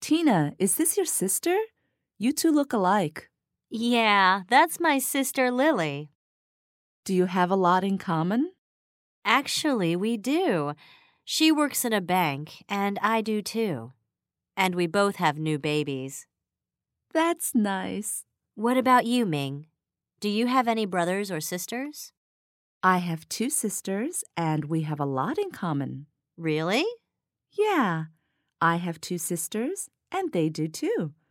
Tina, is this your sister? You two look alike. Yeah, that's my sister Lily. Do you have a lot in common? Actually, we do. She works in a bank, and I do too. And we both have new babies. That's nice. What about you, Ming? Do you have any brothers or sisters? I have 2 sisters, and we have a lot in common. Really? Yeah, I have 2 sisters, and they do too.